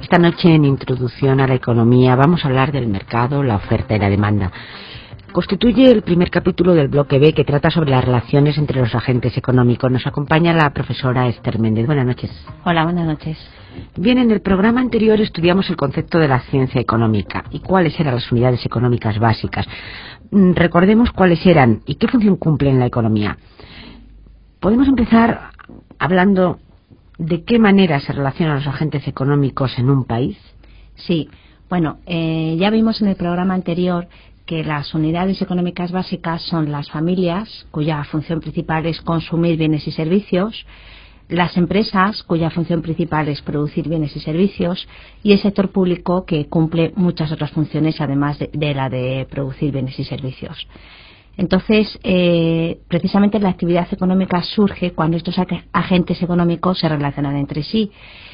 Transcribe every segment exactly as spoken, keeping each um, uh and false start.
Esta noche, en Introducción a la Economía, vamos a hablar del mercado, la oferta y la demanda. Constituye el primer capítulo del bloque B, que trata sobre las relaciones entre los agentes económicos. Nos acompaña la profesora Esther Méndez. Buenas noches. Hola, buenas noches. Bien, en el programa anterior estudiamos el concepto de la ciencia económica y cuáles eran las unidades económicas básicas. Recordemos cuáles eran y qué función cumplen en la economía. Podemos empezar hablando de qué manera se relacionan los agentes económicos en un país. Sí, bueno, eh, ya vimos en el programa anterior que las unidades económicas básicas son las familias, cuya función principal es consumir bienes y servicios, las empresas, cuya función principal es producir bienes y servicios, y el sector público, que cumple muchas otras funciones además de, de la de producir bienes y servicios. Entonces, eh, precisamente la actividad económica surge cuando estos agentes económicos se relacionan entre sí,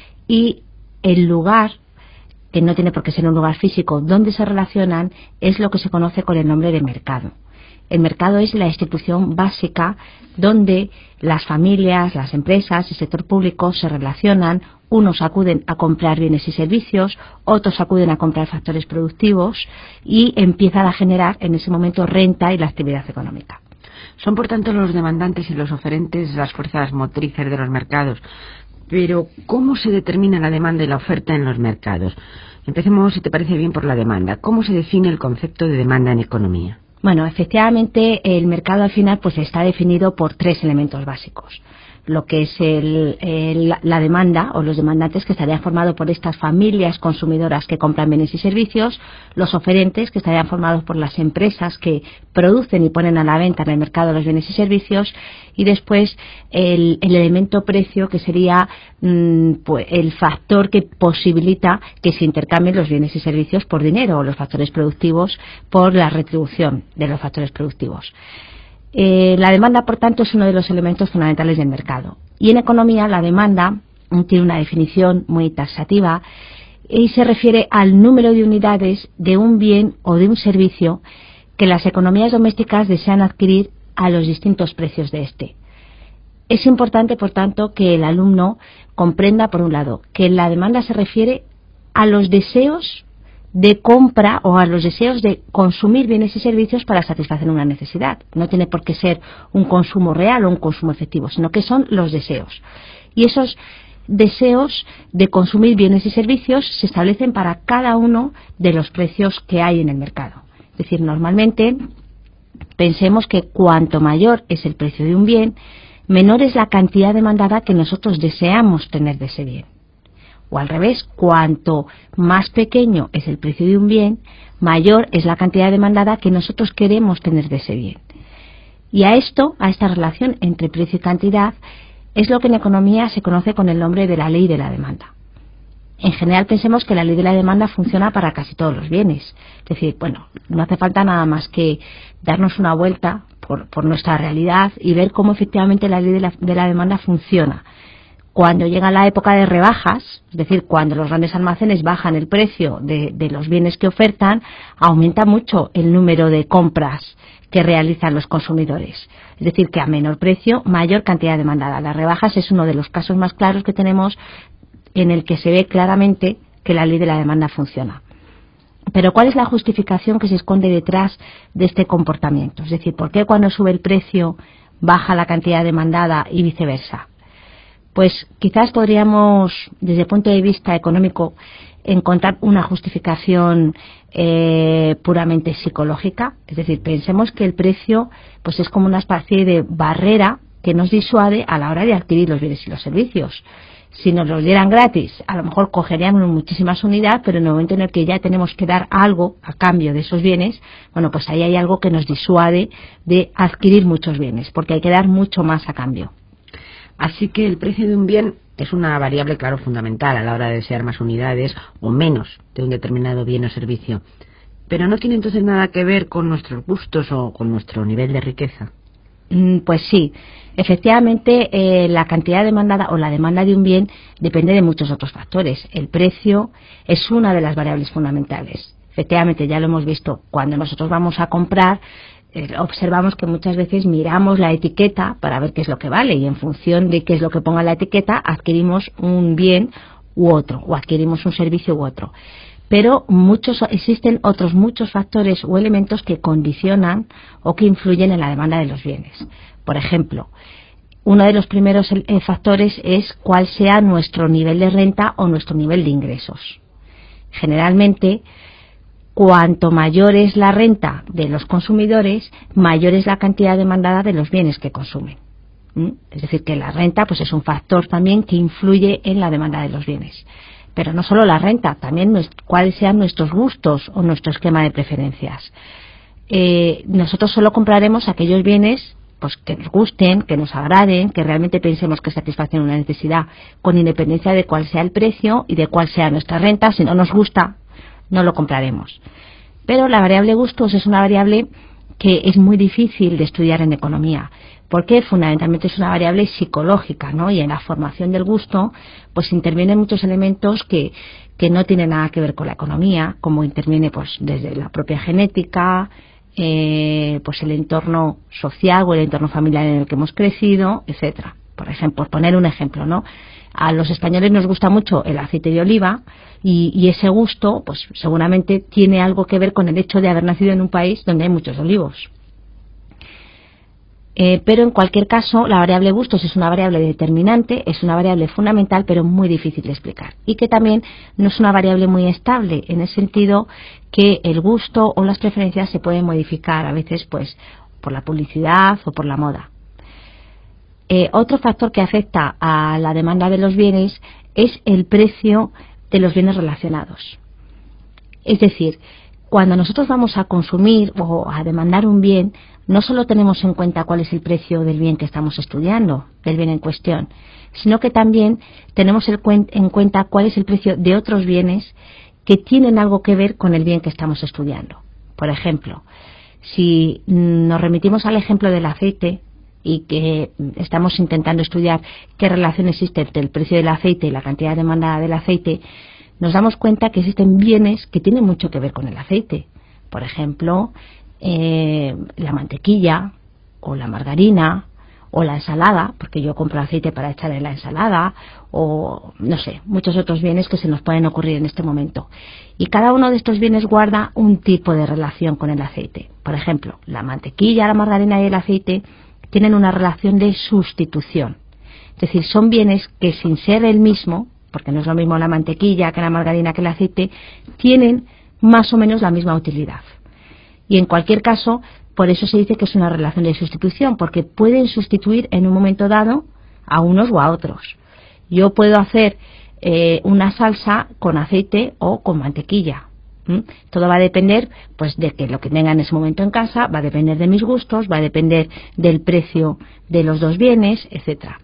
y el lugar, que no tiene por qué ser un lugar físico, donde se relacionan, es lo que se conoce con el nombre de mercado. El mercado es la institución básica donde las familias, las empresas, el sector público se relacionan. Unos acuden a comprar bienes y servicios, otros acuden a comprar factores productivos y empiezan a generar en ese momento renta y la actividad económica. Son, por tanto, los demandantes y los oferentes las fuerzas motrices de los mercados. Pero, ¿cómo se determina la demanda y la oferta en los mercados? Empecemos, si te parece bien, por la demanda. ¿Cómo se define el concepto de demanda en economía? Bueno, efectivamente, el mercado al final pues está definido por tres elementos básicos. Lo que es el, el, la demanda o los demandantes, que estarían formados por estas familias consumidoras que compran bienes y servicios, los oferentes, que estarían formados por las empresas que producen y ponen a la venta en el mercado los bienes y servicios, y después el, el elemento precio, que sería mmm, pues, el factor que posibilita que se intercambien los bienes y servicios por dinero, o los factores productivos por la retribución de los factores productivos. Eh, la demanda, por tanto, es uno de los elementos fundamentales del mercado. Y en economía, la demanda tiene una definición muy taxativa y se refiere al número de unidades de un bien o de un servicio que las economías domésticas desean adquirir a los distintos precios de este. Es importante, por tanto, que el alumno comprenda, por un lado, que la demanda se refiere a los deseos de compra o a los deseos de consumir bienes y servicios para satisfacer una necesidad. No tiene por qué ser un consumo real o un consumo efectivo, sino que son los deseos. Y esos deseos de consumir bienes y servicios se establecen para cada uno de los precios que hay en el mercado. Es decir, normalmente pensemos que cuanto mayor es el precio de un bien, menor es la cantidad demandada que nosotros deseamos tener de ese bien. O al revés, cuanto más pequeño es el precio de un bien, mayor es la cantidad demandada que nosotros queremos tener de ese bien. Y a esto, a esta relación entre precio y cantidad, es lo que en economía se conoce con el nombre de la ley de la demanda. En general, pensemos que la ley de la demanda funciona para casi todos los bienes. Es decir, bueno, no hace falta nada más que darnos una vuelta por, por nuestra realidad y ver cómo efectivamente la ley de la, de la demanda funciona. Cuando llega la época de rebajas, es decir, cuando los grandes almacenes bajan el precio de, de los bienes que ofertan, aumenta mucho el número de compras que realizan los consumidores. Es decir, que a menor precio, mayor cantidad demandada. Las rebajas es uno de los casos más claros que tenemos en el que se ve claramente que la ley de la demanda funciona. Pero ¿cuál es la justificación que se esconde detrás de este comportamiento? Es decir, ¿por qué cuando sube el precio baja la cantidad demandada y viceversa? Pues quizás podríamos, desde el punto de vista económico, encontrar una justificación eh, puramente psicológica. Es decir, pensemos que el precio pues es como una especie de barrera que nos disuade a la hora de adquirir los bienes y los servicios. Si nos los dieran gratis, a lo mejor cogeríamos muchísimas unidades, pero en el momento en el que ya tenemos que dar algo a cambio de esos bienes, bueno, pues ahí hay algo que nos disuade de adquirir muchos bienes, porque hay que dar mucho más a cambio. Así que el precio de un bien es una variable, claro, fundamental a la hora de desear más unidades o menos de un determinado bien o servicio. Pero no tiene entonces nada que ver con nuestros gustos o con nuestro nivel de riqueza. Mm, pues sí, efectivamente eh, la cantidad demandada o la demanda de un bien depende de muchos otros factores. El precio es una de las variables fundamentales. Efectivamente, ya lo hemos visto, cuando nosotros vamos a comprar, observamos que muchas veces miramos la etiqueta para ver qué es lo que vale y en función de qué es lo que ponga la etiqueta adquirimos un bien u otro, o adquirimos un servicio u otro. Pero muchos, existen otros muchos factores o elementos que condicionan o que influyen en la demanda de los bienes. Por ejemplo, uno de los primeros eh, factores es cuál sea nuestro nivel de renta o nuestro nivel de ingresos. Generalmente, cuanto mayor es la renta de los consumidores, mayor es la cantidad demandada de los bienes que consumen. ¿Mm? Es decir, que la renta pues es un factor también que influye en la demanda de los bienes. Pero no solo la renta, también cuáles sean nuestros gustos o nuestro esquema de preferencias. Eh, nosotros solo compraremos aquellos bienes pues que nos gusten, que nos agraden, que realmente pensemos que satisfacen una necesidad, con independencia de cuál sea el precio y de cuál sea nuestra renta. Si no nos gusta, no lo compraremos. Pero la variable gustos es una variable que es muy difícil de estudiar en economía, porque fundamentalmente es una variable psicológica, ¿no? Y en la formación del gusto pues intervienen muchos elementos que, que no tienen nada que ver con la economía, como interviene pues desde la propia genética, eh, pues el entorno social o el entorno familiar en el que hemos crecido, etcétera. Por ejemplo, por poner un ejemplo, ¿no? A los españoles nos gusta mucho el aceite de oliva y, y ese gusto pues seguramente tiene algo que ver con el hecho de haber nacido en un país donde hay muchos olivos. Eh, pero en cualquier caso, la variable gustos es una variable determinante, es una variable fundamental, pero muy difícil de explicar. Y que también no es una variable muy estable, en el sentido que el gusto o las preferencias se pueden modificar, a veces pues por la publicidad o por la moda. Eh, otro factor que afecta a la demanda de los bienes es el precio de los bienes relacionados. Es decir, cuando nosotros vamos a consumir o a demandar un bien, no solo tenemos en cuenta cuál es el precio del bien que estamos estudiando, del bien en cuestión, sino que también tenemos en cuenta cuál es el precio de otros bienes que tienen algo que ver con el bien que estamos estudiando. Por ejemplo, si nos remitimos al ejemplo del aceite y que estamos intentando estudiar qué relación existe entre el precio del aceite y la cantidad demandada del aceite, nos damos cuenta que existen bienes que tienen mucho que ver con el aceite. Por ejemplo, eh, la mantequilla o la margarina o la ensalada, porque yo compro aceite para echar en la ensalada, o no sé, muchos otros bienes que se nos pueden ocurrir en este momento. Y cada uno de estos bienes guarda un tipo de relación con el aceite. Por ejemplo, la mantequilla, la margarina y el aceite tienen una relación de sustitución. Es decir, son bienes que sin ser el mismo, porque no es lo mismo la mantequilla que la margarina que el aceite, tienen más o menos la misma utilidad. Y en cualquier caso, por eso se dice que es una relación de sustitución, porque pueden sustituir en un momento dado a unos o a otros. Yo puedo hacer eh, una salsa con aceite o con mantequilla. ¿Mm? Todo va a depender pues de que lo que tenga en ese momento en casa, va a depender de mis gustos, va a depender del precio de los dos bienes, etcétera.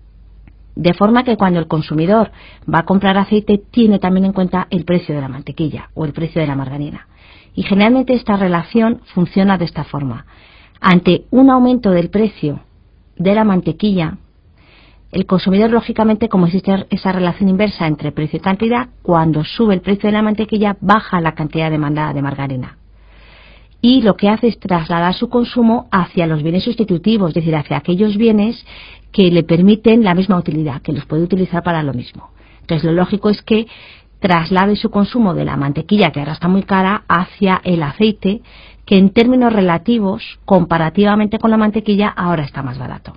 De forma que cuando el consumidor va a comprar aceite, tiene también en cuenta el precio de la mantequilla o el precio de la margarina. Y generalmente esta relación funciona de esta forma. Ante un aumento del precio de la mantequilla, el consumidor, lógicamente, como existe esa relación inversa entre precio y cantidad, cuando sube el precio de la mantequilla, baja la cantidad demandada de margarina. Y lo que hace es trasladar su consumo hacia los bienes sustitutivos, es decir, hacia aquellos bienes que le permiten la misma utilidad, que los puede utilizar para lo mismo. Entonces, lo lógico es que traslade su consumo de la mantequilla, que ahora está muy cara, hacia el aceite, que en términos relativos, comparativamente con la mantequilla, ahora está más barato.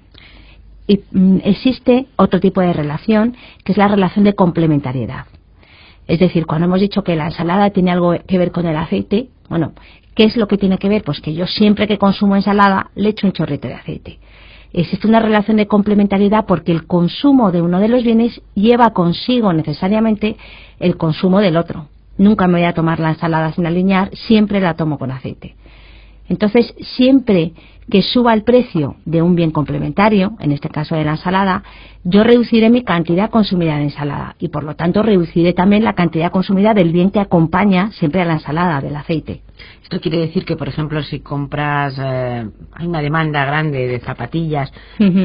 Y mm, existe otro tipo de relación, que es la relación de complementariedad. Es decir, cuando hemos dicho que la ensalada tiene algo que ver con el aceite, bueno, ¿qué es lo que tiene que ver? Pues que yo siempre que consumo ensalada le echo un chorrito de aceite. Existe una relación de complementariedad porque el consumo de uno de los bienes lleva consigo necesariamente el consumo del otro. Nunca me voy a tomar la ensalada sin aliñar, siempre la tomo con aceite. Entonces, siempre que suba el precio de un bien complementario, en este caso de la ensalada, yo reduciré mi cantidad consumida de ensalada y por lo tanto reduciré también la cantidad consumida del bien que acompaña siempre a la ensalada, del aceite. Esto quiere decir que, por ejemplo, si compras, eh, hay una demanda grande de zapatillas, uh-huh.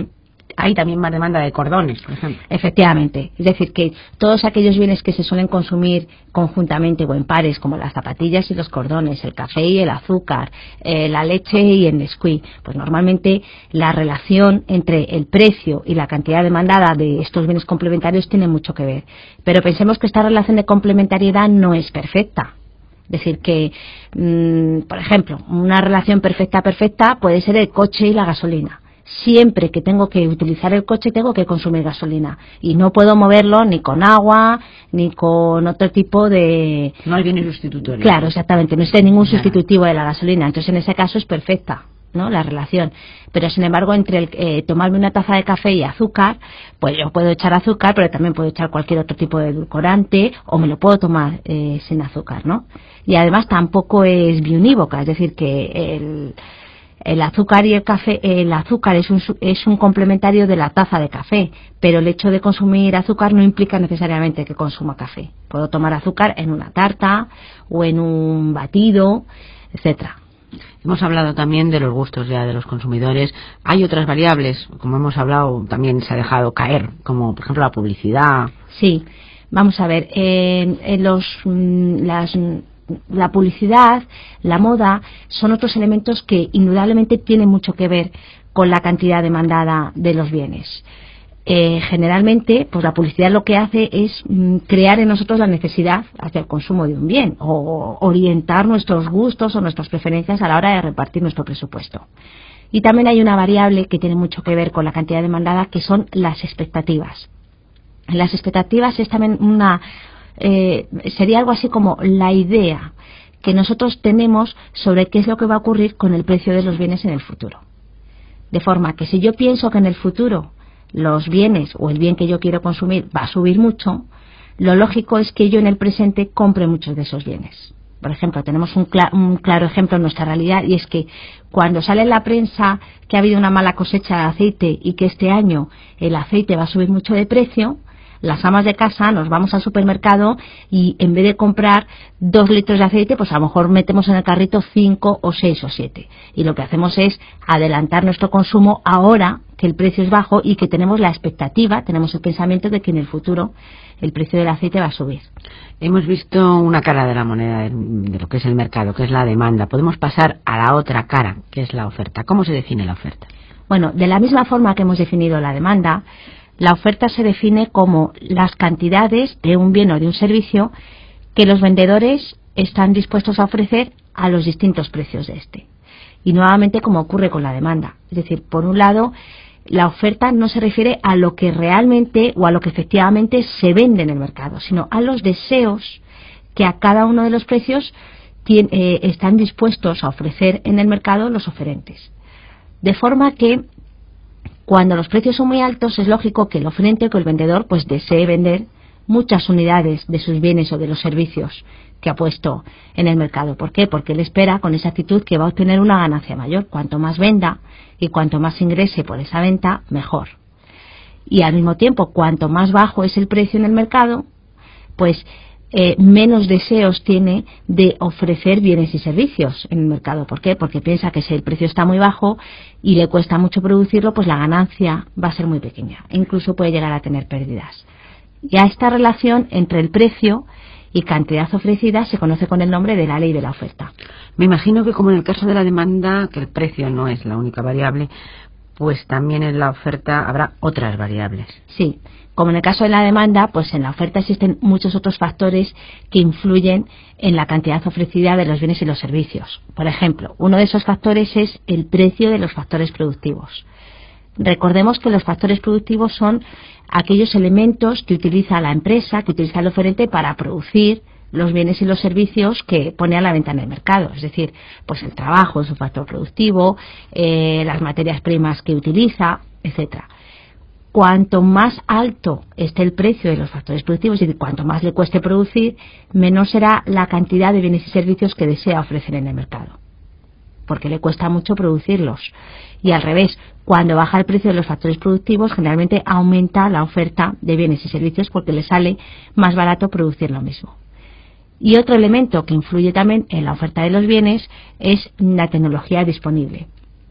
hay también más demanda de cordones, por ejemplo. Efectivamente, es decir, que todos aquellos bienes que se suelen consumir conjuntamente o en pares, como las zapatillas y los cordones, el café y el azúcar, eh, la leche y el Nesquik, pues normalmente la relación entre el precio y la cantidad demandada de estos bienes complementarios tiene mucho que ver. Pero pensemos que esta relación de complementariedad no es perfecta. Es decir, que, mmm, por ejemplo, una relación perfecta perfecta puede ser el coche y la gasolina. Siempre que tengo que utilizar el coche tengo que consumir gasolina y no puedo moverlo ni con agua ni con otro tipo de... No hay bienes sustitutorios. Claro, exactamente, no existe ningún sustitutivo de la gasolina, entonces en ese caso es perfecta, ¿no?, la relación. Pero sin embargo, entre el, eh, tomarme una taza de café y azúcar, pues yo puedo echar azúcar, pero también puedo echar cualquier otro tipo de edulcorante, o me lo puedo tomar eh, sin azúcar, ¿no? Y además tampoco es biunívoca, es decir, que el... El azúcar y el café, el azúcar es un, es un complementario de la taza de café, pero el hecho de consumir azúcar no implica necesariamente que consuma café. Puedo tomar azúcar en una tarta o en un batido, etcétera. Hemos hablado también de los gustos ya de los consumidores. Hay otras variables, como hemos hablado, también se ha dejado caer, como por ejemplo la publicidad. Sí, vamos a ver, en, en los las la publicidad, la moda, son otros elementos que indudablemente tienen mucho que ver con la cantidad demandada de los bienes. Eh, generalmente, pues la publicidad lo que hace es mm, crear en nosotros la necesidad hacia el consumo de un bien o orientar nuestros gustos o nuestras preferencias a la hora de repartir nuestro presupuesto. Y también hay una variable que tiene mucho que ver con la cantidad demandada, que son las expectativas. Las expectativas es también una Eh, sería algo así como la idea que nosotros tenemos sobre qué es lo que va a ocurrir con el precio de los bienes en el futuro. De forma que si yo pienso que en el futuro los bienes o el bien que yo quiero consumir va a subir mucho, lo lógico es que yo en el presente compre muchos de esos bienes. Por ejemplo, tenemos un, cl- un claro ejemplo en nuestra realidad, y es que cuando sale en la prensa que ha habido una mala cosecha de aceite y que este año el aceite va a subir mucho de precio, las amas de casa nos vamos al supermercado y en vez de comprar dos litros de aceite, pues a lo mejor metemos en el carrito cinco o seis o siete. Y lo que hacemos es adelantar nuestro consumo ahora que el precio es bajo y que tenemos la expectativa, tenemos el pensamiento de que en el futuro el precio del aceite va a subir. Hemos visto una cara de la moneda de, de lo que es el mercado, que es la demanda. Podemos pasar a la otra cara, que es la oferta. ¿Cómo se define la oferta? Bueno, de la misma forma que hemos definido la demanda, la oferta se define como las cantidades de un bien o de un servicio que los vendedores están dispuestos a ofrecer a los distintos precios de este. Y nuevamente, como ocurre con la demanda. Es decir, por un lado, la oferta no se refiere a lo que realmente o a lo que efectivamente se vende en el mercado, sino a los deseos que a cada uno de los precios tiene, eh, están dispuestos a ofrecer en el mercado los oferentes. De forma que cuando los precios son muy altos, es lógico que el oferente o que el vendedor pues desee vender muchas unidades de sus bienes o de los servicios que ha puesto en el mercado. ¿Por qué? Porque él espera con esa actitud que va a obtener una ganancia mayor. Cuanto más venda y cuanto más ingrese por esa venta, mejor. Y al mismo tiempo, cuanto más bajo es el precio en el mercado, pues Eh, menos deseos tiene de ofrecer bienes y servicios en el mercado. ¿Por qué? Porque piensa que si el precio está muy bajo y le cuesta mucho producirlo, pues la ganancia va a ser muy pequeña. Incluso puede llegar a tener pérdidas. Y a esta relación entre el precio y cantidad ofrecida se conoce con el nombre de la ley de la oferta. Me imagino que, como en el caso de la demanda, que el precio no es la única variable, pues también en la oferta habrá otras variables. Sí. Como en el caso de la demanda, pues en la oferta existen muchos otros factores que influyen en la cantidad ofrecida de los bienes y los servicios. Por ejemplo, uno de esos factores es el precio de los factores productivos. Recordemos que los factores productivos son aquellos elementos que utiliza la empresa, que utiliza el oferente para producir los bienes y los servicios que pone a la venta en el mercado. Es decir, pues el trabajo es un factor productivo, eh, las materias primas que utiliza, etcétera. Cuanto más alto esté el precio de los factores productivos, es decir, cuanto más le cueste producir, menor será la cantidad de bienes y servicios que desea ofrecer en el mercado, porque le cuesta mucho producirlos. Y al revés, cuando baja el precio de los factores productivos, generalmente aumenta la oferta de bienes y servicios porque le sale más barato producir lo mismo. Y otro elemento que influye también en la oferta de los bienes es la tecnología disponible.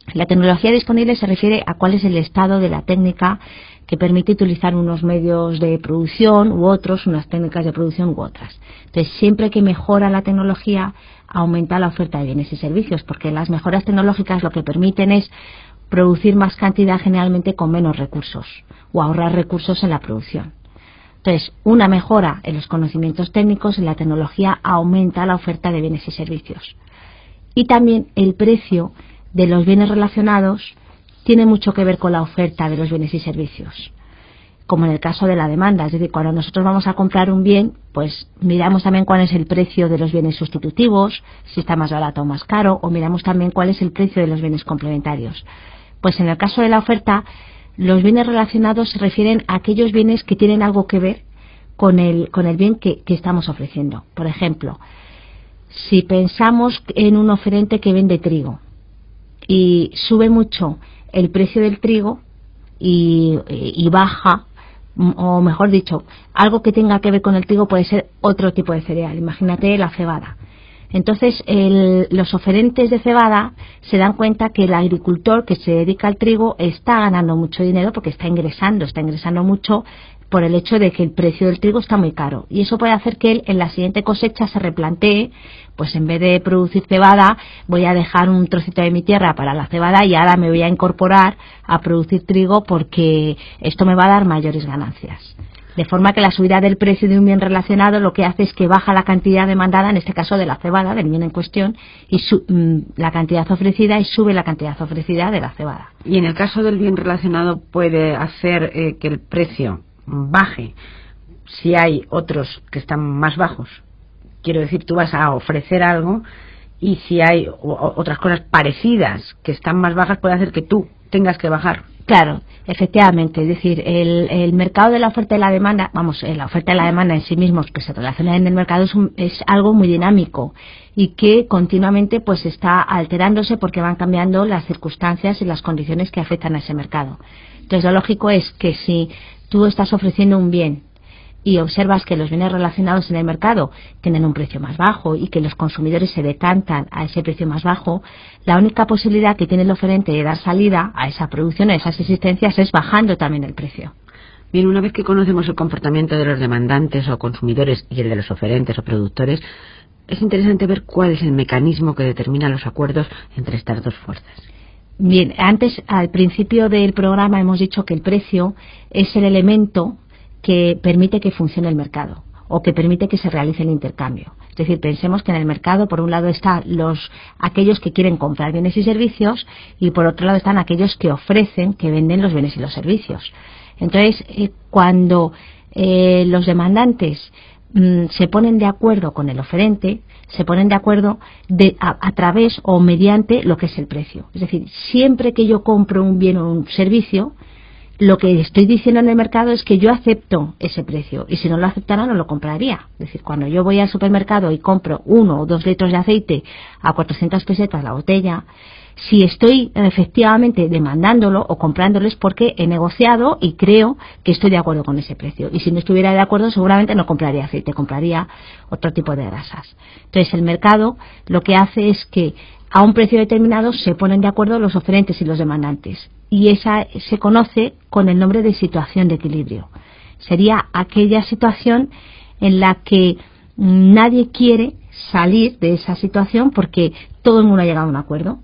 La tecnología disponible se refiere a cuál es el estado de la técnica que permite utilizar unos medios de producción u otros, unas técnicas de producción u otras. Entonces, siempre que mejora la tecnología, aumenta la oferta de bienes y servicios, porque las mejoras tecnológicas lo que permiten es producir más cantidad generalmente con menos recursos o ahorrar recursos en la producción. Entonces, una mejora en los conocimientos técnicos, en la tecnología, aumenta la oferta de bienes y servicios. Y también el precio de los bienes relacionados tiene mucho que ver con la oferta de los bienes y servicios, como en el caso de la demanda. Es decir, cuando nosotros vamos a comprar un bien, pues miramos también cuál es el precio de los bienes sustitutivos, si está más barato o más caro, o miramos también cuál es el precio de los bienes complementarios. Pues en el caso de la oferta, los bienes relacionados se refieren a aquellos bienes que tienen algo que ver con el, con el bien que, que estamos ofreciendo. Por ejemplo, si pensamos en un oferente que vende trigo y sube mucho el precio del trigo y, y baja, o mejor dicho, algo que tenga que ver con el trigo puede ser otro tipo de cereal. Imagínate la cebada. Entonces, el, los oferentes de cebada se dan cuenta que el agricultor que se dedica al trigo está ganando mucho dinero porque está ingresando, está ingresando mucho por el hecho de que el precio del trigo está muy caro. Y eso puede hacer que él en la siguiente cosecha se replantee, pues en vez de producir cebada, voy a dejar un trocito de mi tierra para la cebada y ahora me voy a incorporar a producir trigo porque esto me va a dar mayores ganancias. De forma que la subida del precio de un bien relacionado lo que hace es que baja la cantidad demandada, en este caso de la cebada, del bien en cuestión, y su, la cantidad ofrecida, y sube la cantidad ofrecida de la cebada. Y en el caso del bien relacionado puede hacer eh, que el precio baje si hay otros que están más bajos. Quiero decir, tú vas a ofrecer algo y si hay o, otras cosas parecidas que están más bajas, puede hacer que tú tengas que bajar. Claro, efectivamente, es decir, el, el mercado de la oferta y la demanda, vamos, la oferta y la demanda en sí mismos que se relacionan en el mercado es, un, es algo muy dinámico y que continuamente pues está alterándose porque van cambiando las circunstancias y las condiciones que afectan a ese mercado. Entonces, lo lógico es que si tú estás ofreciendo un bien y observas que los bienes relacionados en el mercado tienen un precio más bajo y que los consumidores se decantan a ese precio más bajo, la única posibilidad que tiene el oferente de dar salida a esa producción, a esas existencias, es bajando también el precio. Bien, una vez que conocemos el comportamiento de los demandantes o consumidores y el de los oferentes o productores, es interesante ver cuál es el mecanismo que determina los acuerdos entre estas dos fuerzas. Bien, antes, al principio del programa, hemos dicho que el precio es el elemento que permite que funcione el mercado o que permite que se realice el intercambio. Es decir, pensemos que en el mercado, por un lado, están los aquellos que quieren comprar bienes y servicios y por otro lado están aquellos que ofrecen, que venden los bienes y los servicios. Entonces, eh, cuando eh, los demandantes mm, se ponen de acuerdo con el oferente, se ponen de acuerdo de, a, a través o mediante lo que es el precio. Es decir, siempre que yo compro un bien o un servicio, lo que estoy diciendo en el mercado es que yo acepto ese precio y si no lo aceptara no lo compraría. Es decir, cuando yo voy al supermercado y compro uno o dos litros de aceite a cuatrocientas pesetas la botella, si estoy efectivamente demandándolo o comprándolo es porque he negociado y creo que estoy de acuerdo con ese precio. Y si no estuviera de acuerdo seguramente no compraría aceite, compraría otro tipo de grasas. Entonces el mercado lo que hace es que a un precio determinado se ponen de acuerdo los oferentes y los demandantes. Y esa se conoce con el nombre de situación de equilibrio. Sería aquella situación en la que nadie quiere salir de esa situación porque todo el mundo ha llegado a un acuerdo.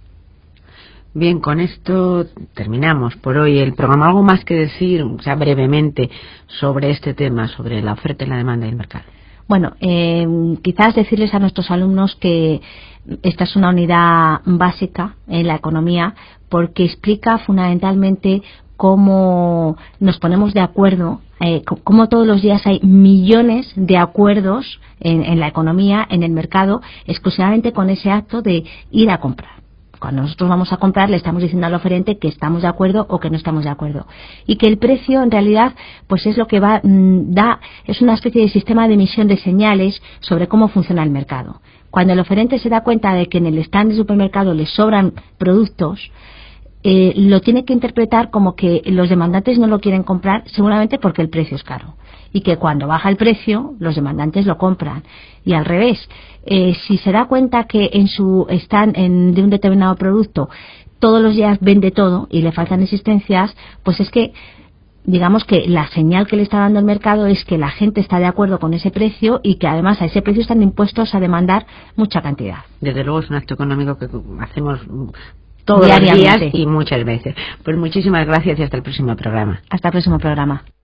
Bien, con esto terminamos por hoy el programa. ¿Algo más que decir, o sea, brevemente, sobre este tema, sobre la oferta y la demanda del mercado? Bueno, eh, quizás decirles a nuestros alumnos que esta es una unidad básica en la economía porque explica fundamentalmente cómo nos ponemos de acuerdo, eh, cómo todos los días hay millones de acuerdos en, en la economía, en el mercado, exclusivamente con ese acto de ir a comprar. Cuando nosotros vamos a comprar le estamos diciendo al oferente que estamos de acuerdo o que no estamos de acuerdo y que el precio en realidad pues es lo que va mmm, da es una especie de sistema de emisión de señales sobre cómo funciona el mercado. Cuando el oferente se da cuenta de que en el stand del supermercado le sobran productos, eh, lo tiene que interpretar como que los demandantes no lo quieren comprar seguramente porque el precio es caro y que cuando baja el precio los demandantes lo compran y al revés. Eh, si se da cuenta que en su stand en, de un determinado producto todos los días vende todo y le faltan existencias, pues es que digamos que la señal que le está dando el mercado es que la gente está de acuerdo con ese precio y que además a ese precio están impuestos a demandar mucha cantidad. Desde luego es un acto económico que hacemos todos los días y muchas veces. Pues muchísimas gracias y hasta el próximo programa. Hasta el próximo programa.